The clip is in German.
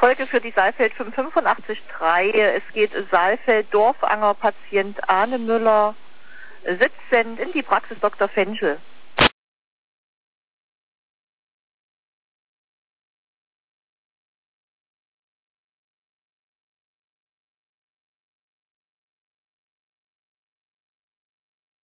Folge für die Saalfeld 585.3. Es geht Saalfeld Dorfanger Patient Arne Müller, sitzend in die Praxis Dr. Fenschel.